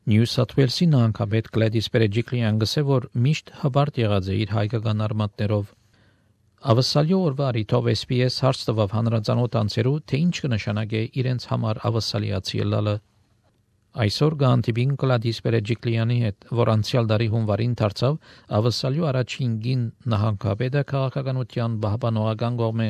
Նյու Սաթ Ուելսի նահանգապետ Գլեդիս Բերեջիկլիան գսե, որ միշտ հբարտ եղած է իր հայկական արմատներով։ Ավսալյո օրվա առիթով SPS հարց տվավ հանրազանոթ անձերու, թե ինչ կնշանակե իրենց համար ավսալիացի ելալը։ Այսօր գանտիբին Գլեդիս Բերեջիկլիանի հետ, որ անցյալ տարի հունվարին դարձավ Ավսալյո առաջին գին նահանգապետը քաղաքականության պահպանողական կողմէ։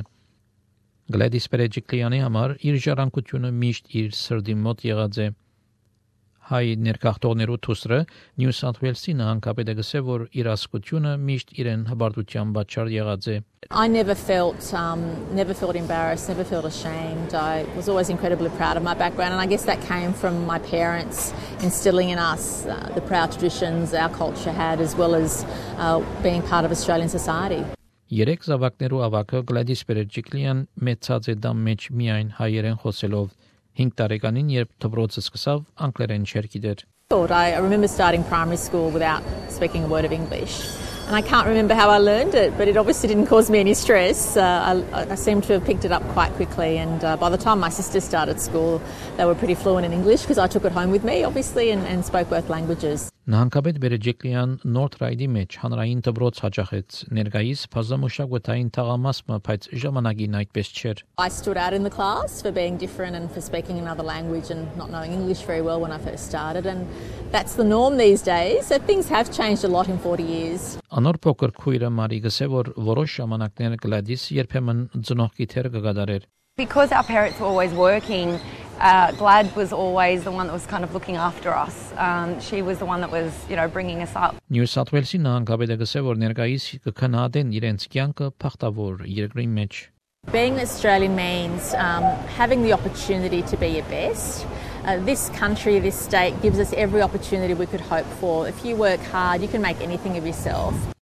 Գլեդիս Բերեջիկլիանի համար իր ժառանգությունը միշտ իր սրտի մոտ եղած է։ Հայ ներկախտողներու թուսրը Նյու Սաթ Ուելսի նահանգապետը գսե, որ իր ասկությունը միշտ իրեն հբարտության պատճառ եղած է։ I never felt embarrassed, never felt ashamed. I was always incredibly proud of my background, and I guess that came from my parents instilling in us the proud traditions our culture had, as well as being part of Australian society. Երեք զավակներու ավակը Գլեդիս Բերեջիկլիան մեծած է դամ մեջ միայն հայերեն խոսելով։ 5 տարեկանին, երբ դպրոցը սկսավ, անգլերեն չէր գիտեր։ I remember starting primary school without speaking a word of English. And I can't remember how I learned it, but it obviously didn't cause me any stress. I seem to have picked it up quite quickly, and by the time my sisters started school, they were pretty fluent in English because I took it home with me, obviously, and spoke both languages. Նահանգապետ Բերեջիկլիան North Ride-ի մեջ հանրային դպրոց հաճախեց, ներկայիս բազմամշակութային թաղամասը, բայց ժամանակին այդպես չէր։ I stood out in the class for being different and for speaking another language and not knowing English very well when I first started, and that's the norm these days. So things have changed a lot in 40 years. Անոր փոքր քույրը Մարի գսե, որ որոշ ժամանակներ Գլեդիս երբեմն ծնողքի թեր կգադարեր։ Because our parents were always working, Glad was always the one that was kind of looking after us. She was the one that was, bringing us up. Նյու Սաթ Ուելսի նահանգապետը գսե, որ ներկայիս կքննադեն իրենց կյանքը փախտավոր երկրի մեջ։ Being Australian means having the opportunity to be your best. This country, this state gives us every opportunity we could hope for. If you work hard, you can make anything of yourself.